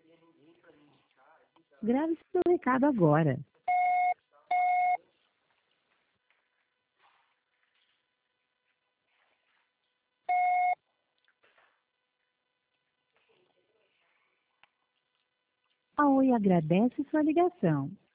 Grave seu recado agora. A Oi agradece sua ligação.